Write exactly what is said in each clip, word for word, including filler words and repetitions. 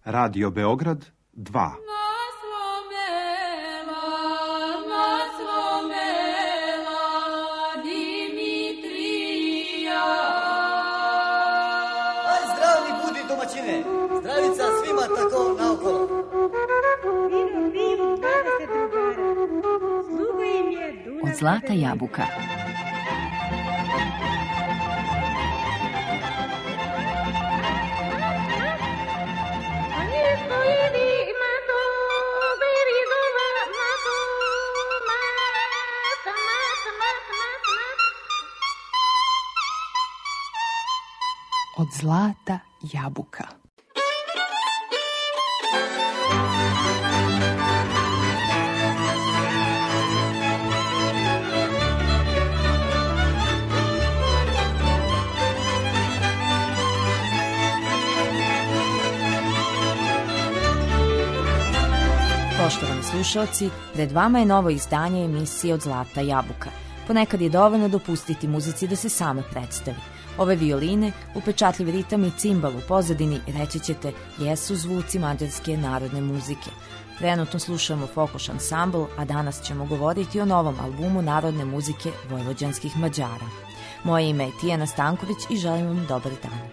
Radio Beograd dva. Zdravica svima tako naokolo. Vidim, vidim, dvadeset drugara. Sluga im je Dunav. Od Zlata jabuka. Od Zlata jabuka. Poštovani slušalci, pred vama je novo izdanje emisije Od Zlata jabuka. Ponekad je dovoljno dopustiti muzici da se sama predstavi. Ove violine, upečatljiv ritam i cimbal u pozadini, reći ćete, jesu zvuci mađarske narodne muzike. Trenutno slušamo Fokoš ansambl, a danas ćemo govoriti o novom albumu narodne muzike vojvođanskih Mađara. Moje ime je Tijana Stanković i želim vam dobar dan.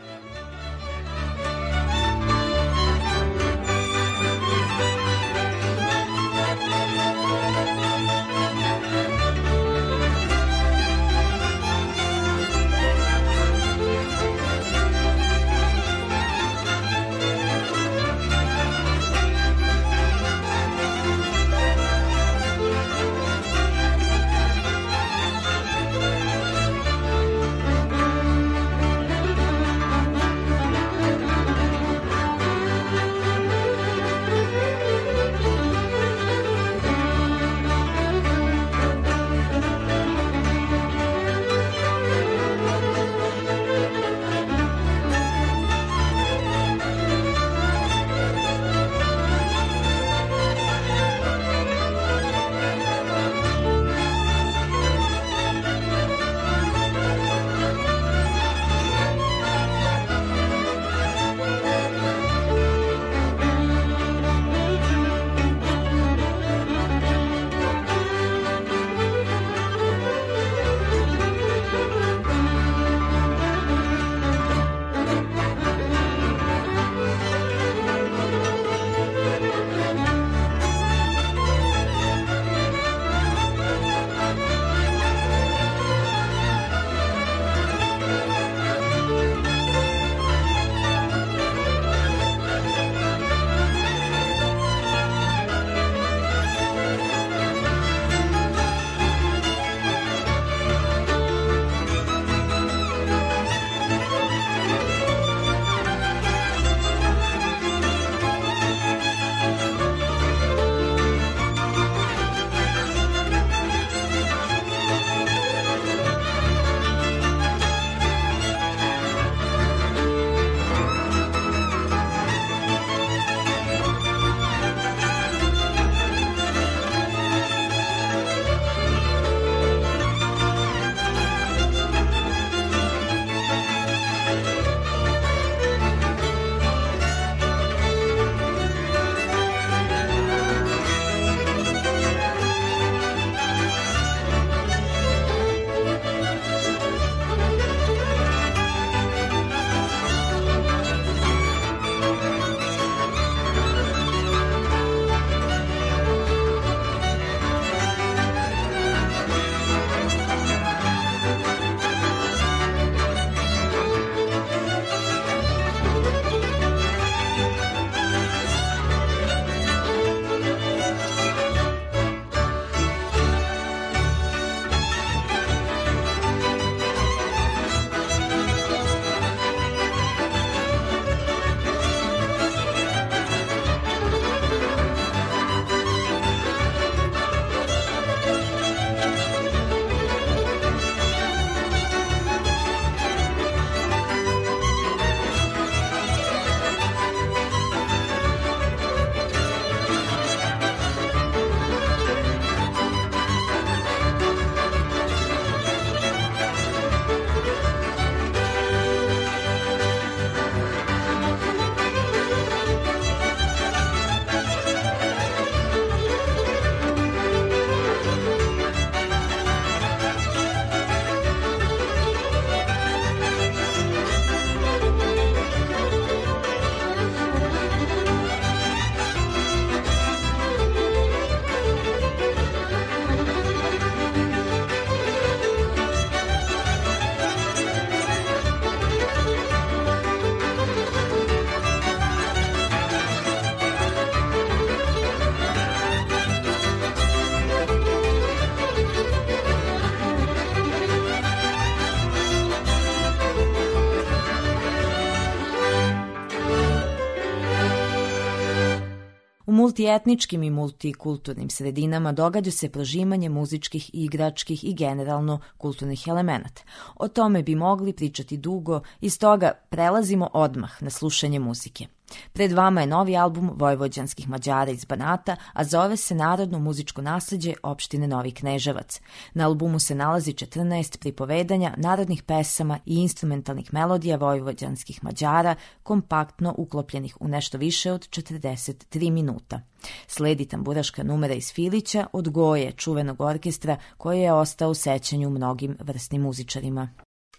multietničkim i multikulturnim sredinama događa se prožimanje muzičkih, igračkih i generalno kulturnih elemenata. O tome bi mogli pričati dugo i stoga prelazimo odmah na slušanje muzike. Pred vama je novi album vojvođanskih Mađara iz Banata, a zove se Narodno muzičko nasleđe opštine Novi Kneževac. Na albumu se nalazi četrnaest pripovedanja, narodnih pesama i instrumentalnih melodija vojvođanskih Mađara, kompaktno uklopljenih u nešto više od četrdeset tri minuta. Sledi tamburaška numera iz Filića od Goje, čuvenog orkestra koji je ostao u sećanju mnogim vrsnim muzičarima.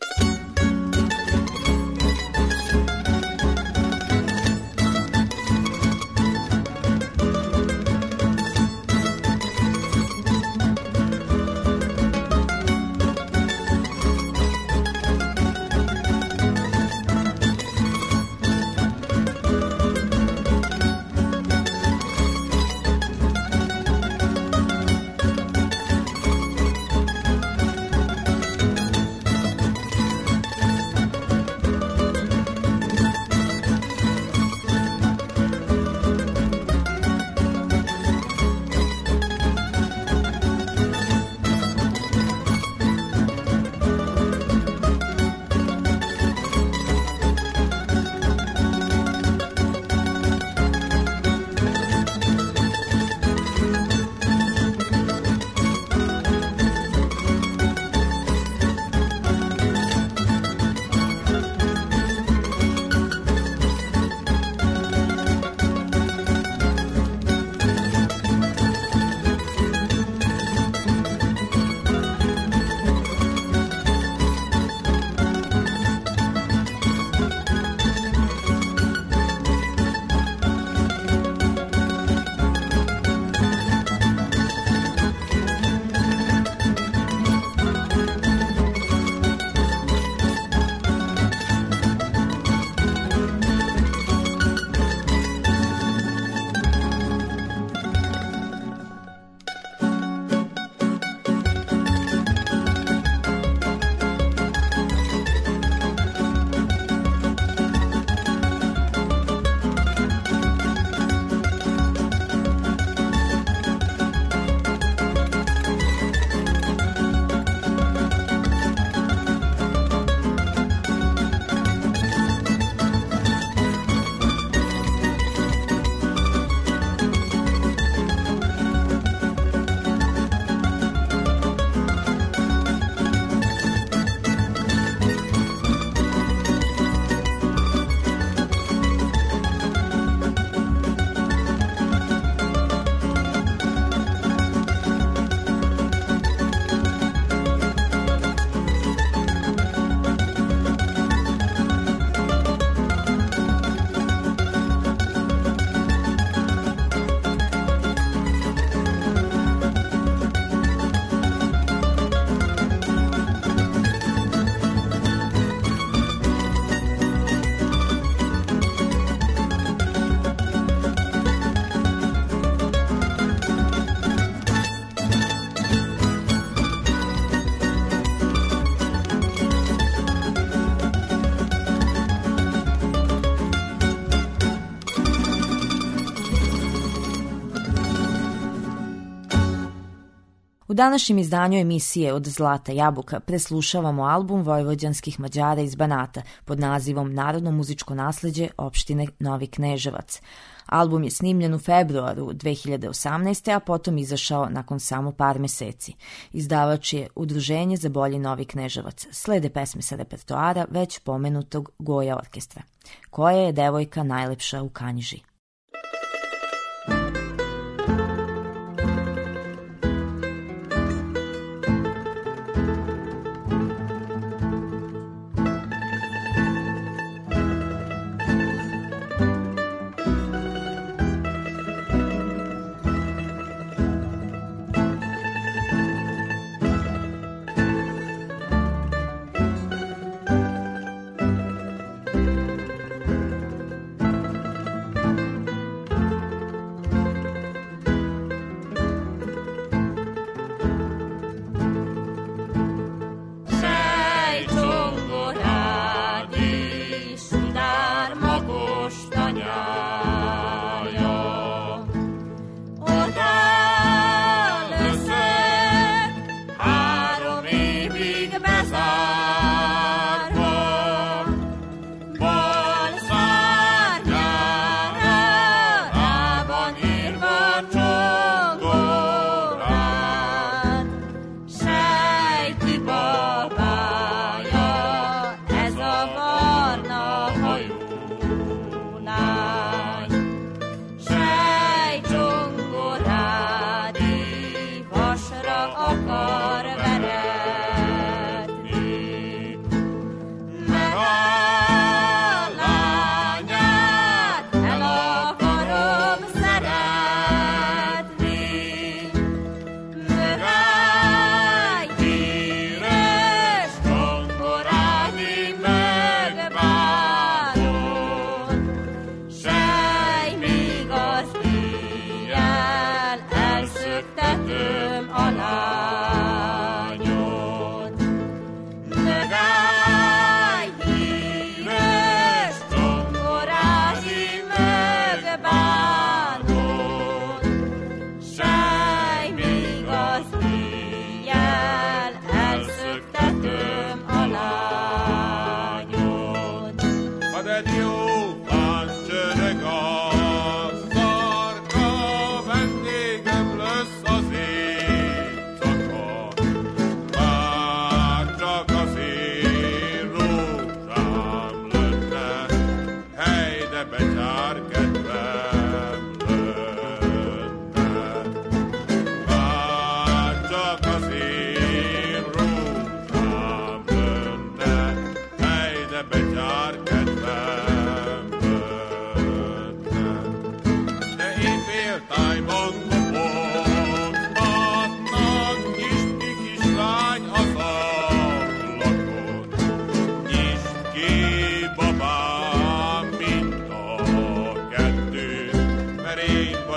U današnjem izdanju emisije Od zlata jabuka preslušavamo album vojvođanskih Mađara iz Banata pod nazivom Narodno muzičko nasleđe opštine Novi Kneževac. Album je snimljen u februaru dve hiljade osamnaeste. a potom izašao nakon samo par meseci. Izdavač je Udruženje za bolji Novi Kneževac. Slede pesme sa repertoara već pomenutog Goja orkestra. Koja je devojka najlepša u Kanjiži?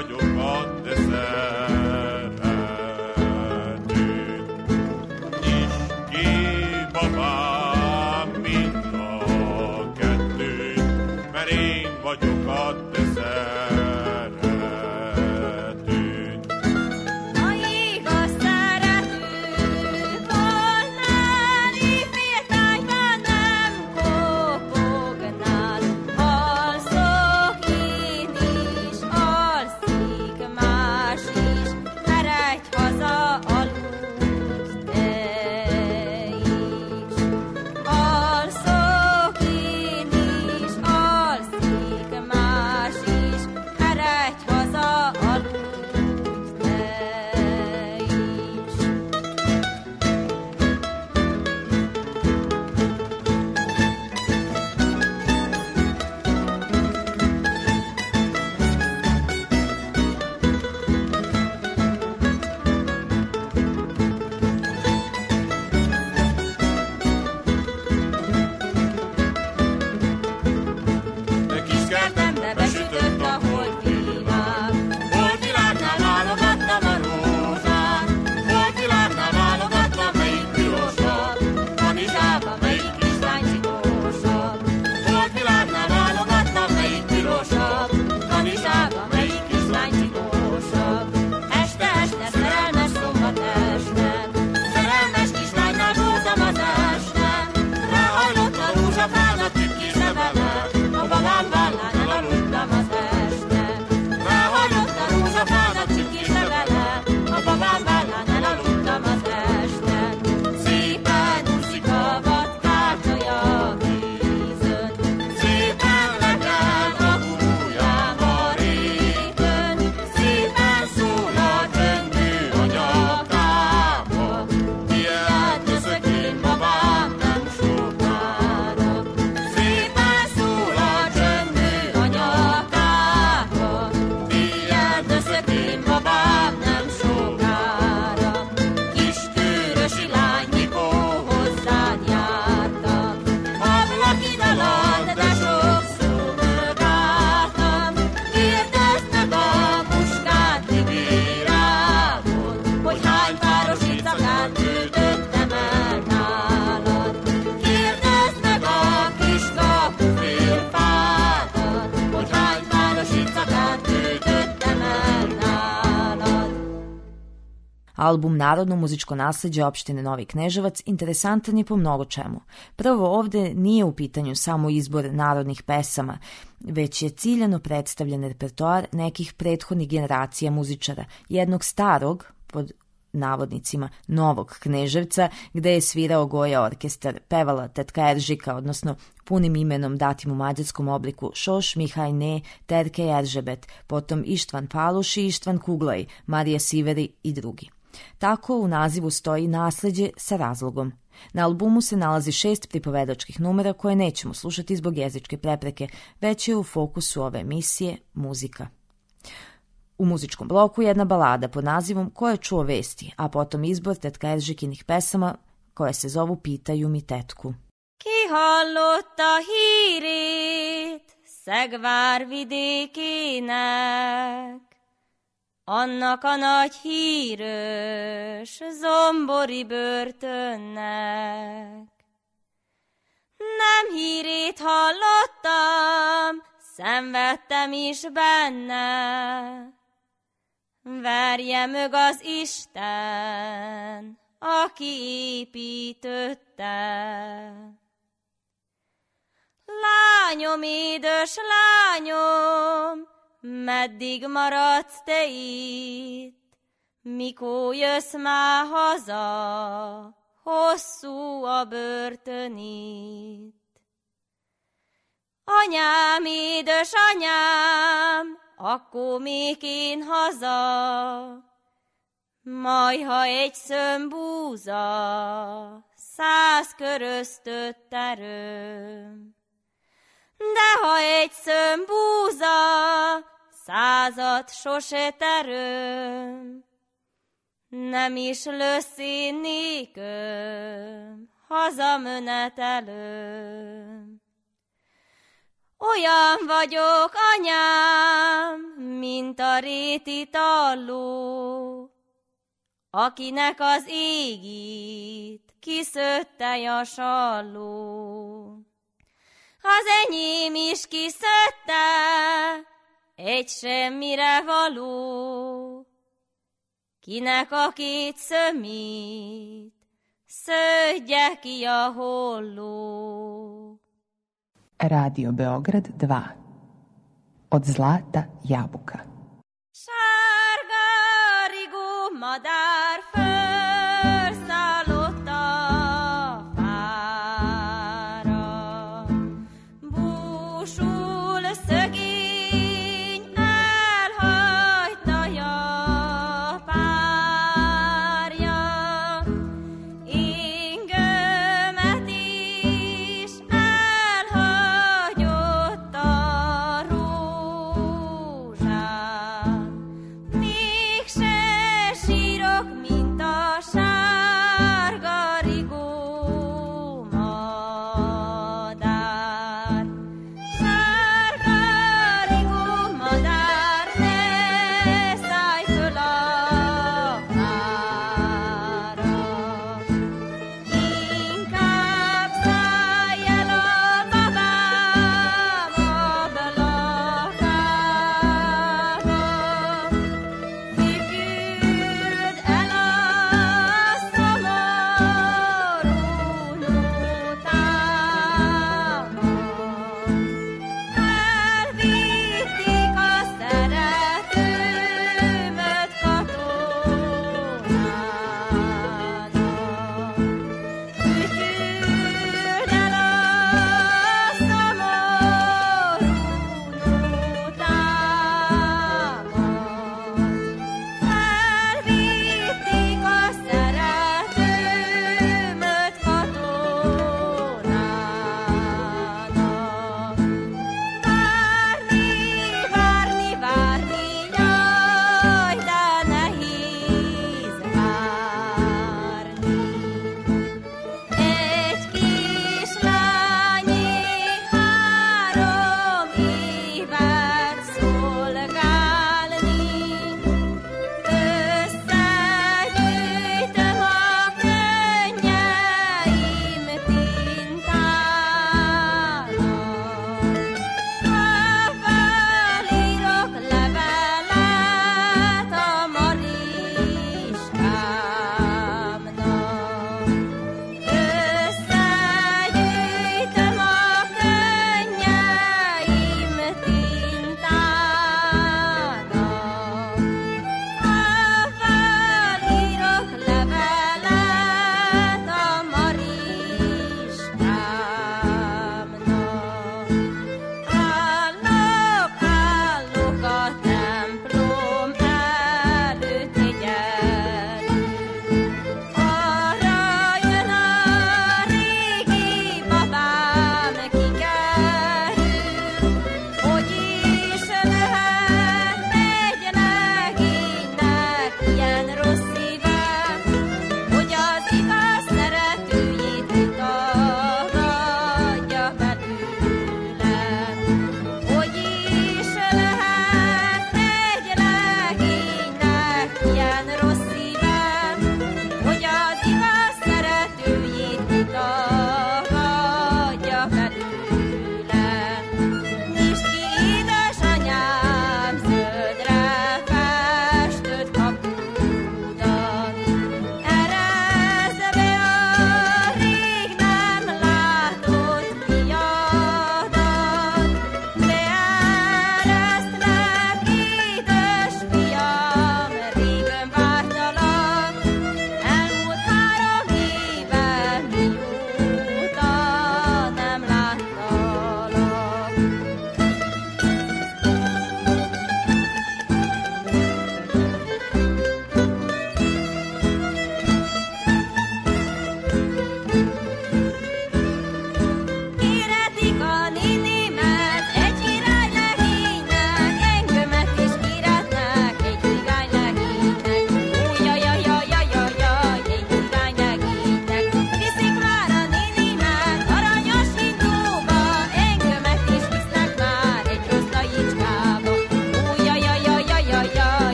vagyok a te szeretőd. Nyisd ki, babám, mind a kettőt, mert én vagyok a te szeretőd. Album Narodno muzičko nasleđe opštine Novi Kneževac interesantan je po mnogo čemu. Prvo, ovde nije u pitanju samo izbor narodnih pesama, već je ciljano predstavljen repertoar nekih prethodnih generacija muzičara, jednog starog, pod navodnicima, Novog Kneževca, gde je svirao Goja orkestar, pevala tetka Eržika, odnosno punim imenom datim u mađarskom obliku Šoš Mihajne Terke Eržebet, potom Ištvan Paluš i Ištvan Kuglaj, Marija Siveri i drugi. Tako u nazivu stoji nasleđe sa razlogom. Na albumu se nalazi šest pripovedačkih numera koje nećemo slušati zbog jezičke prepreke, već je u fokusu ove emisije muzika. U muzičkom bloku jedna balada pod nazivom Ko je čuo vesti, a potom izbor tetka Eržikinih pesama koje se zovu Pitaju mi tetku. Ki hallotta hírét Szegvár vidékének, annak a nagy hírös zombori börtönnek. Nem hírét hallottam, szenvedtem is benne, verje mög az Isten, aki építette. Lányom, édes lányom, meddig maradsz te itt, mikor jössz már haza, hosszú a börtön itt. Anyám, édes anyám, akkor még én haza, majd ha egy szömbúza, száz köröztött erőm. De ha egy szömbúza, százat sose teröm, nem is lesz én néköm, hazamenetelőm. Olyan vagyok, anyám, mint a réti talló, akinek az égit kiszötte a salló. Az enyém is kiszötte, egy semmire való, kinek a két szömét szödje ki a holló. Radio Beograd dva. Od zlata jabuka. Sárga rigó madár felszállott a fára, búsul szegény elhagyta a párja, ingömet is elhagyott a rózsát.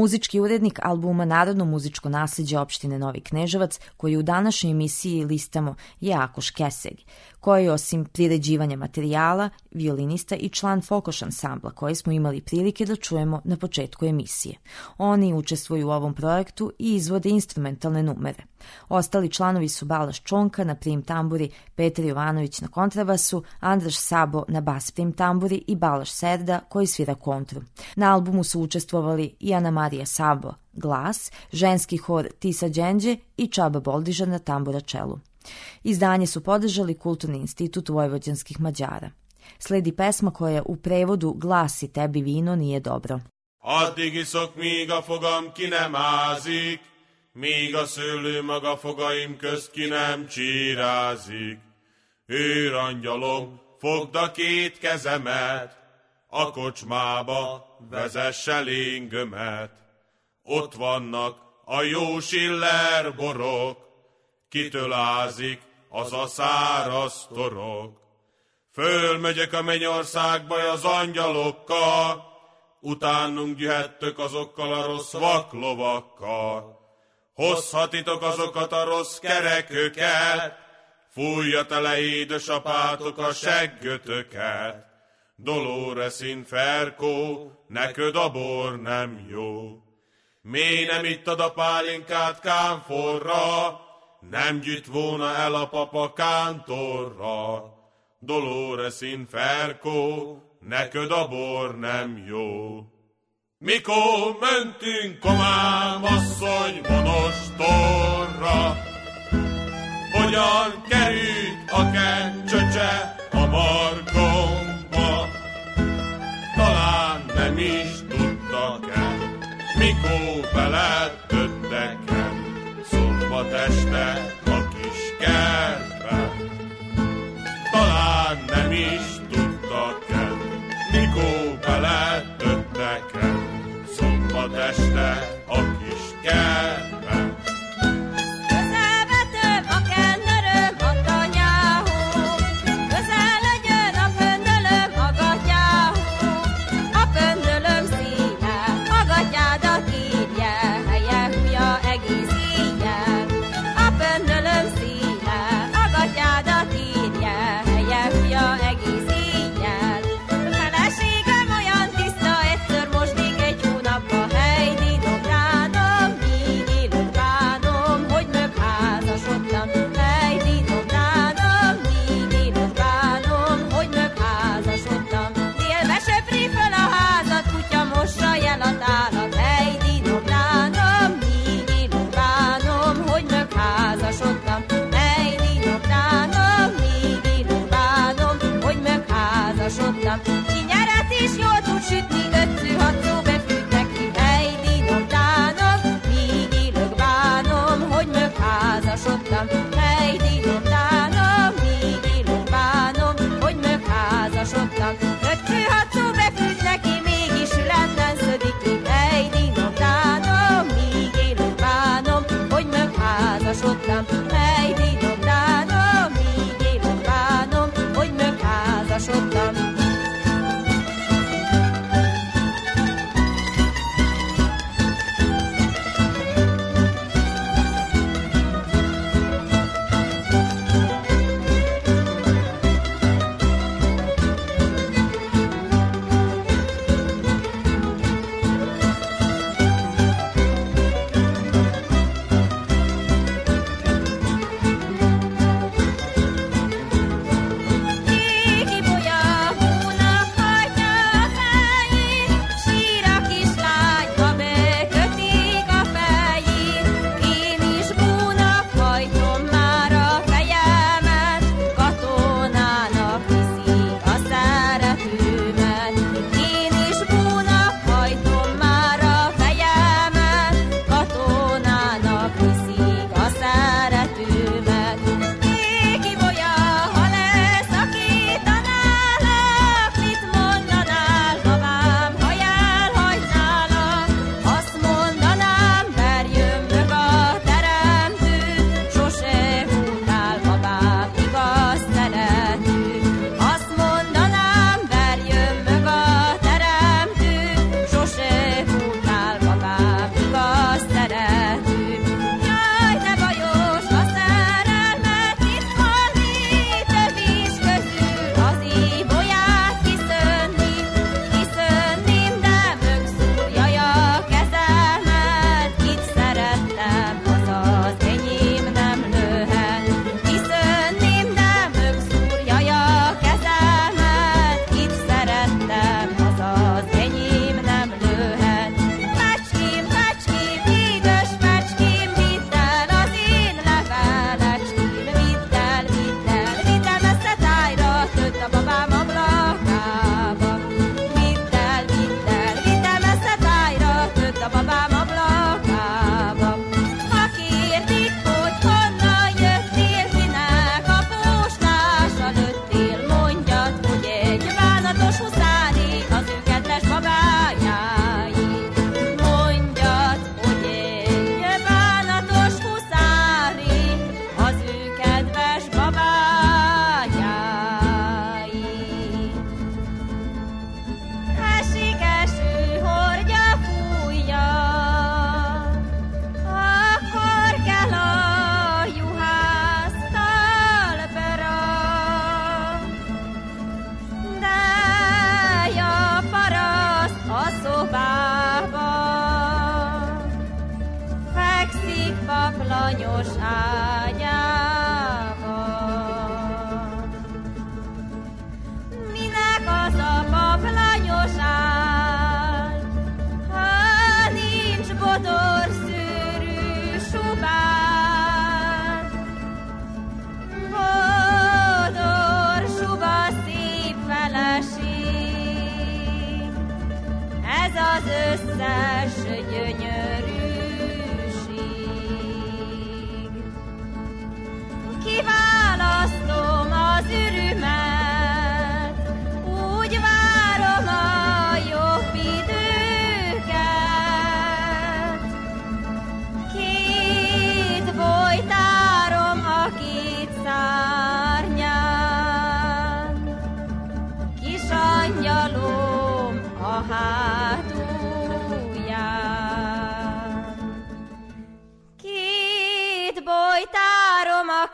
muzički urednik albuma Narodno muzičko nasljeđe opštine Novi Kneževac, koji u današnjoj emisiji listamo, je Akoš Keseg, koji osim priređivanja materijala, violinista i član Fokoš ansambla, koji smo imali prilike da čujemo na početku emisije. Oni učestvuju u ovom projektu i izvode instrumentalne numere. Ostali članovi su Balaš Čonka na prim tamburi, Petar Jovanović na kontrabasu, Andraš Sabo na bas prim tamburi i Balaš Serda koji svira kontru. Na albumu su učestvovali i Ana Marija Sabo, glas, ženski hor Tisa Đenđe i Čaba Boldiža na tamburačelu. Izdanje su podržali Kulturni institut vojvođanskih Mađara. Sledi pesma koja u prevodu glasi Tebi vino nije dobro. Addig iszok, míg a fogam ki nem ázik, míg a szőlőmag a fogaim közt ki nem csírázik. Őrangyalom, fogd a két kezemet, a kocsmába vezess el ingömet. Ott vannak a jó Schiller borok, kitől ázik az a száraz torok. Fölmegyek a mennyországba az angyalokkal, utánunk gyühettök azokkal a rossz vaklovakkal. Hozhatitok azokat a rossz kereköket, fújja tele édesapátok a seggötöket. Doloresin Ferkó, neked a bor nem jó. Mi nem ittad a pálinkát kánforra, nem gyűjt volna el a papa kántorra. Doloresin Ferkó, neked a bor nem jó. Mikor mentünk Komám asszony monostorra, hogyan került a kencsöcse a markomba, talán nem is tudtak-e, mikor beletöttek-e, szombat este a kis kertbe. Talán nem is tudtak-e, mikor beletöttek-e, szombat este a kis kertbe. Közelvetőbb a kendöröm a tanyáhó, közel legyen a pöndölöm a gatyáhó. A pöndölöm színe a gatyádat írja, helye húja egész ígyen. A pöndölöm színe a gatyádat írja, helye húja egész ígyen. Feleségem olyan tiszta, egyszer mosnék egy hónapba, Heidi, dobd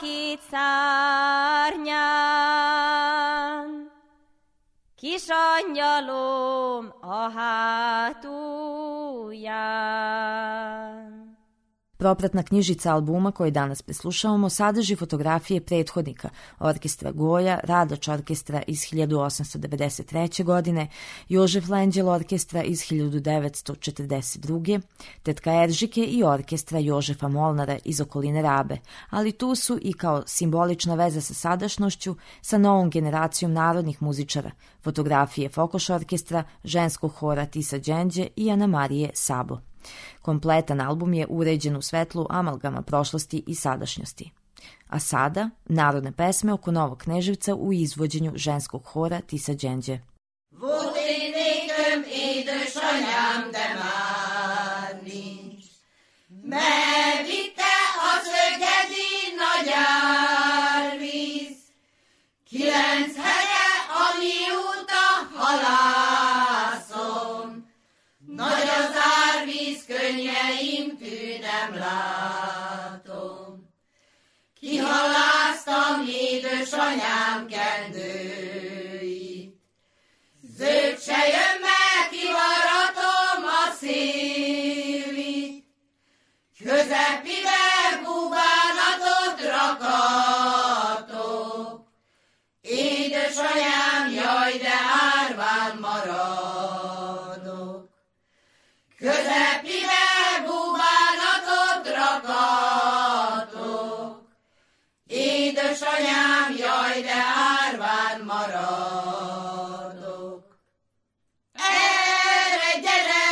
két szárnyán, kis angyalom a hátulján. Propratna knjižica albuma koji danas preslušavamo sadrži fotografije prethodnika orkestra Goja, Radoč orkestra iz hiljadu osamsto devedeset treće. godine, Jožef Lenđel orkestra iz hiljadu devetsto četrdeset druge. Tetka Eržike i orkestra Jožefa Molnara iz okoline Rabe, ali tu su i kao simbolična veza sa sadašnjošću, sa novom generacijom narodnih muzičara, fotografije Fokoš orkestra, ženskog hora Tisa Đenđe i Ana Marije Sabo. Kompletan album je uređen u svetlu amalgama prošlosti i sadašnjosti. A sada, narodne pesme oko Novog Kneževca u izvođenju ženskog hora Tisa Đenđe. Volt nékem édesanyám, de már nincs, mert vitte a szögedi nagy árvíz. Kilenc hete, amióta halászom, nagy az árvíz, könnyeim tű nem látom. Kihaláztam édesanyám kendőit, zöld se jön meg, kivaratom a szélit. Közepide bubánatot rakatok, édesanyám, jaj, de árván maradok. Közepide bubánatot rakatok, édesanyám, jaj, de árván maradok. Erre gyere,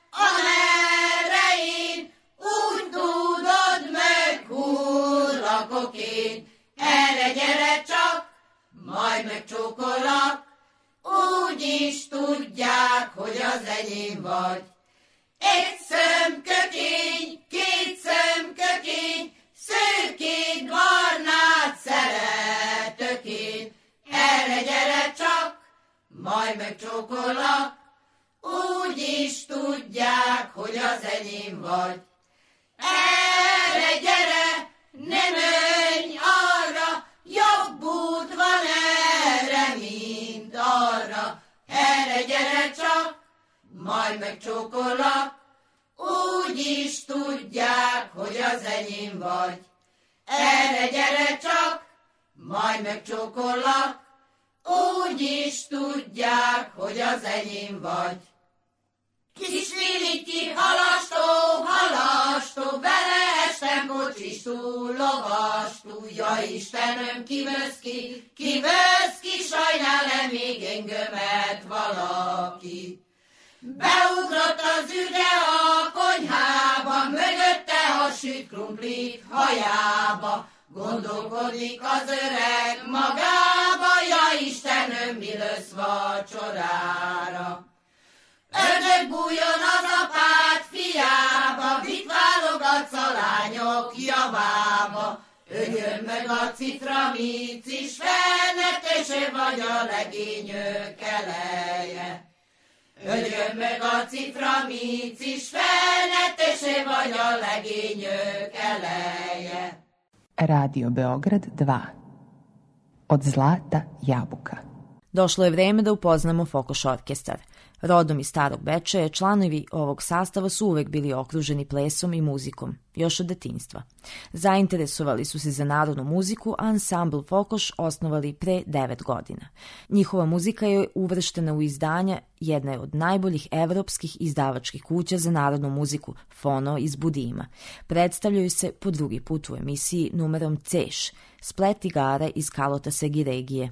amerre én, úgy tudod, meghullakok én. Erre gyere csak, majd megcsókollak, úgy is tudják, hogy az enyém vagy. Egy szemkökény, két szemkökény, szőkét, barnát szeretök én. Erre gyere csak, majd megcsókollak, úgy is tudják, hogy az enyém vagy. Erre gyere, ne menj arra, jobb út van erre, mint arra. Erre gyere csak, majd megcsókollak, úgy is tudják, hogy az enyém vagy. Erre gyere csak, majd megcsókollak, úgy is tudják, hogy az enyém vagy. Kis Liliki, halastó, halastó, beleestem kocsistú, lovastú, ja Istenem, kivesz ki, kivesz ki, sajnál-e még engemet valaki? Beugrott az ürge a konyhába, mögötte a süt krumplit hajába, gondolkodik az öreg magába, ja Istenem, mi lesz vacsorára? Ördög bújjon az apád fiába, mit válogatsz a lányok javába? Ögyön meg a citramicis, felnetese vagy a legényök eleje. Ögyön meg a citramicis, felnetese vagy a legényök eleje. Radio Beograd dva. Od zlata jabuka. Došlo je vreme da upoznamo Fokoš orkestar. Rodom iz Starog Bečeja, članovi ovog sastava su uvek bili okruženi plesom i muzikom, još od detinjstva. Zainteresovali su se za narodnu muziku, a ansambl Fokoš osnovali pre devet godina. Njihova muzika je uvrštena u izdanja jedne od najboljih evropskih izdavačkih kuća za narodnu muziku, Fono iz Budima. Predstavljaju se po drugi put u emisiji numerom Ceš, splet igara iz Kalota Segi regije.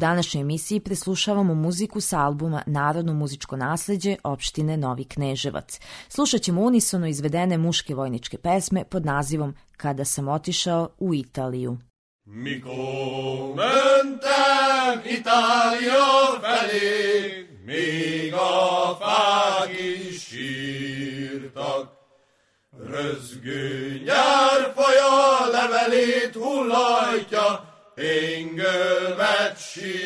današnjoj emisiji preslušavamo muziku sa albuma Narodno muzičko nasleđe opštine Novi Kneževac. Slušat ćemo unisono izvedene muške vojničke pesme pod nazivom Kada sam otišao u Italiju. Mikor mentem Itália felé, még a fák is sírtak. Rözgő nyárfaja levelét hullajtja, engölmet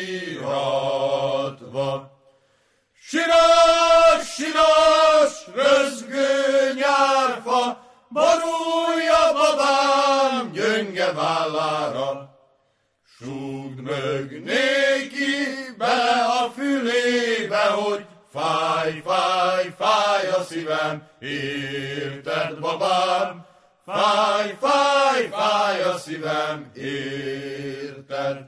síratva. Siras, siras, rözgő nyárfa, borulja babám gyönge vállára. Súgd mög néki bele a fülébe, hogy fáj, fáj, fáj a szívem, érted babám? Fáj, fáj, fáj a szívem, érted?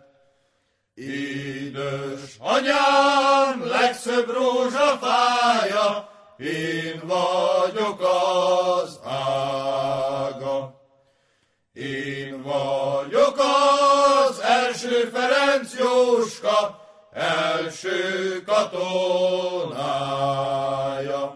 Édes anyám, legszebb rózsafája, én vagyok az ága. Én vagyok az első Ferenc Jóska, első katonája.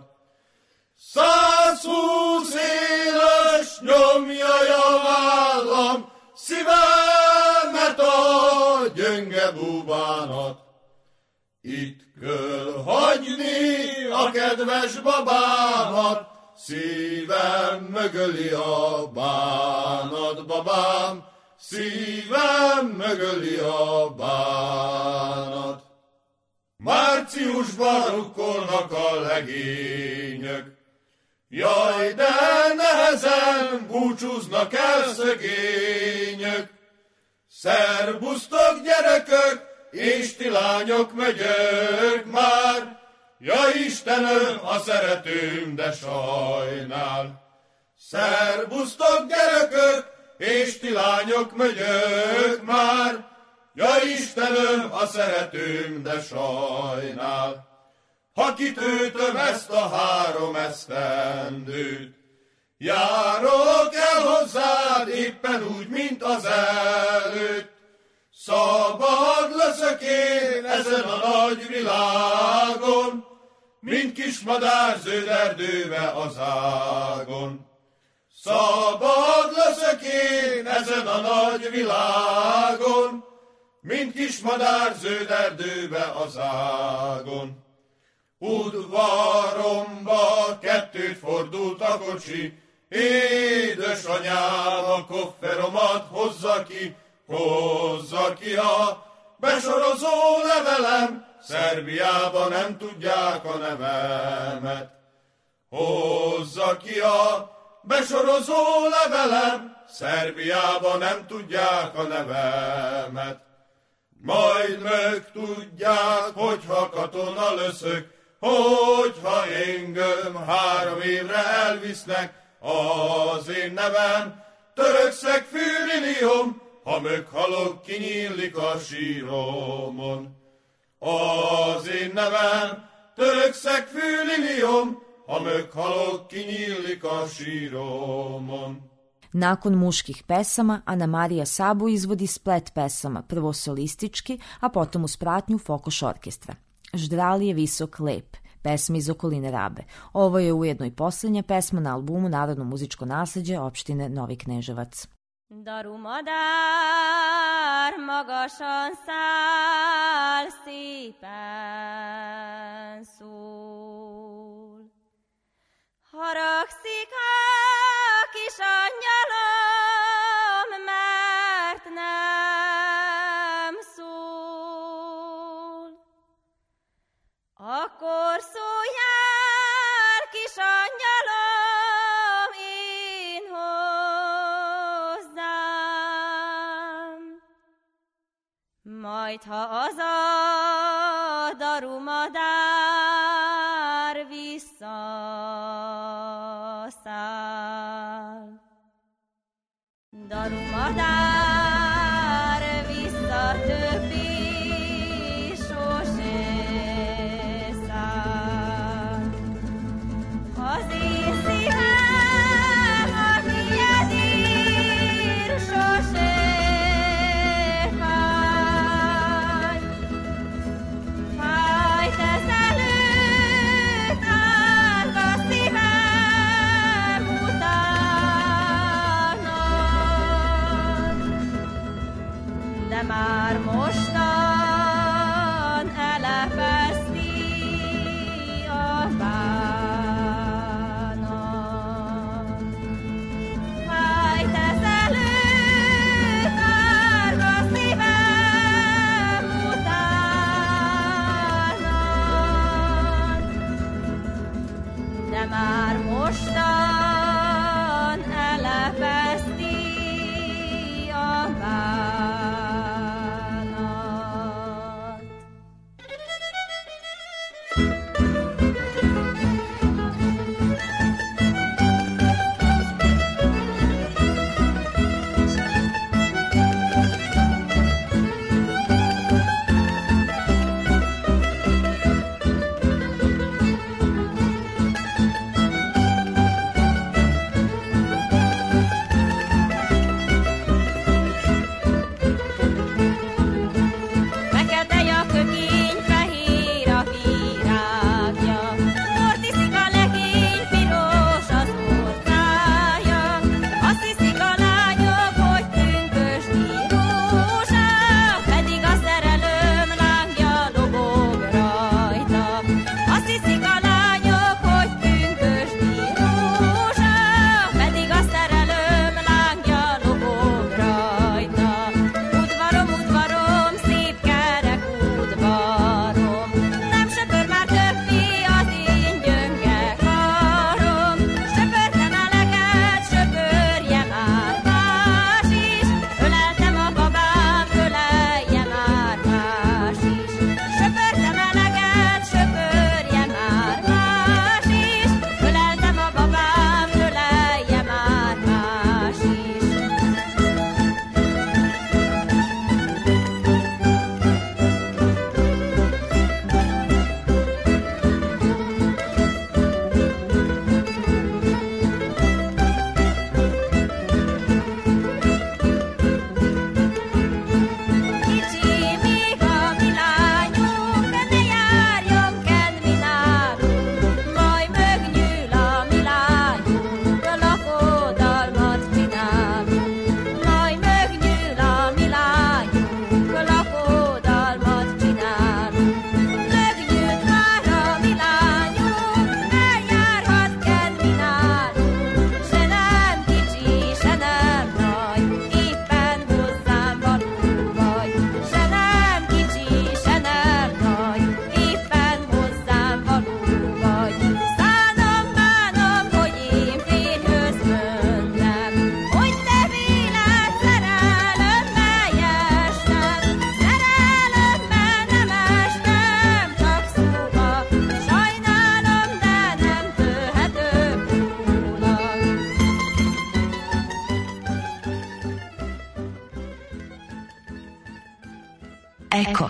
Százhúsz éles nyomja a vállam, szívemet a gyönge búbánat. Itt kell hagyni a kedves babámat, szívem mögöli a bánat, babám, szívem mögöli a bánat. Márciusban rukkolnak a legények, jaj, de nehezen búcsúznak el szegények. Szerbusztok gyerekök, és ti lányok megyök már, ja Istenem, a szeretőm, de sajnál. Szerbusztok gyerekök, és ti lányok megyök már, ja Istenem, a szeretőm, de sajnál. Ha kitöltöm ezt a három esztendőt, járok el hozzád éppen úgy, mint az előtt. Szabad leszek én ezen a nagy világon, mint kis madár zöld erdőbe az ágon. Szabad leszek én ezen a nagy világon, mint kis madár zöld erdőbe az ágon. Udvaromba kettőt fordult a kocsi, édesanyám a kofferomat hozza ki, hozza ki a besorozó levelem, Szerbiában nem tudják a nevemet. Hozza ki a besorozó levelem, Szerbiában nem tudják a nevemet. Majd megtudják, hogyha katona leszök, hogyha engem három évre elvisznek, az én nevem Törökszeg Fűrilium, ha meghalok, kinyílik a síromon. Az én nevem Törökszeg Fűrilium, ha meghalok, kinyílik a síromon. Nakon muških pesama, Ana Marija Sabu izvodi splet pesama, prvo solistički, a potom uz pratnju Fokoš orkestra. Ždrali je visok lep, pesma iz okoline Rabe. Ovo je ujedno i posljednja pesma na albumu Narodno muzičko nasleđe opštine Novi Kneževac. Darumadár magasan száll, szépen szól. Haragszik a kis angyalom, mert nem szól. Akkor szóljál, kis angyalom, én hozzám. Majd ha az a darumadár visszaszáll. Darumadár vissza többé sose száll. Az én szívem a tiédért sose fáj. már mostan elepeszti a bánat. Eko.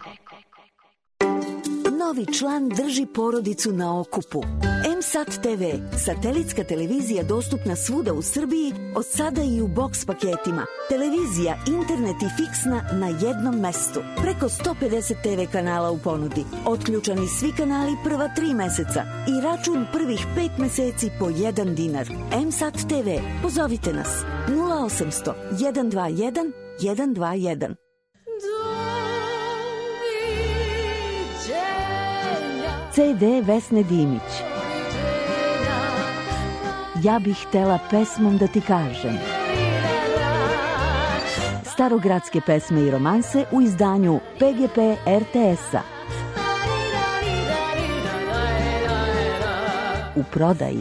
Novi član drži porodicu na okupu. M-Sat te ve, satelitska televizija dostupna svuda u Srbiji, od sada i u boks paketima. Televizija, internet i fiksna na jednom mestu. Preko sto pedeset te ve kanala u ponudi. Otključani svi kanali prva tri meseca i račun prvih pet meseci po jedan dinar. M-Sat te ve, pozovite nas nula osamsto jedan dva jedan jedan dva jedan. ce de Vesne Dimić. Ja bih htela pesmom da ti kažem. Starogradske pesme i romanse u izdanju pe ge pe er te es-a. U prodaji.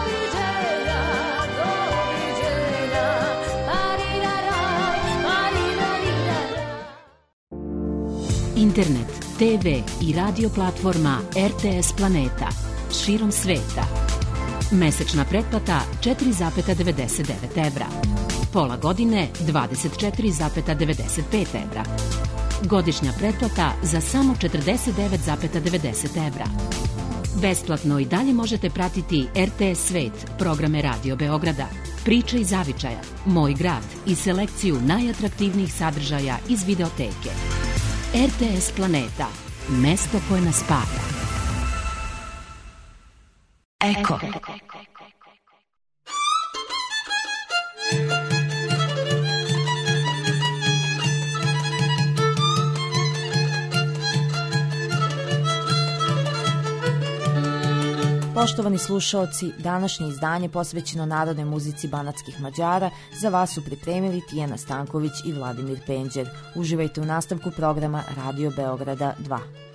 Internet, te ve i radio platforma er te es Planeta širom sveta. Mesečna pretplata četiri zarez devedeset devet evra. Pola godine dvadeset četiri zarez devedeset pet evra. Godišnja pretplata za samo četrdeset devet zarez devedeset evra. Besplatno i dalje možete pratiti er te es Svet, programe Radio Beograda, Priče iz zavičaja, Moj grad i selekciju najatraktivnijih sadržaja iz videoteke. er te es Planeta, mesto koje nas spaja. Eko. Poštovani slušaoci, današnje izdanje posvećeno narodnoj muzici banatskih Mađara za vas su pripremili Tijana Stanković i Vladimir Penđer. Uživajte u nastavku programa Radio Beograda dva.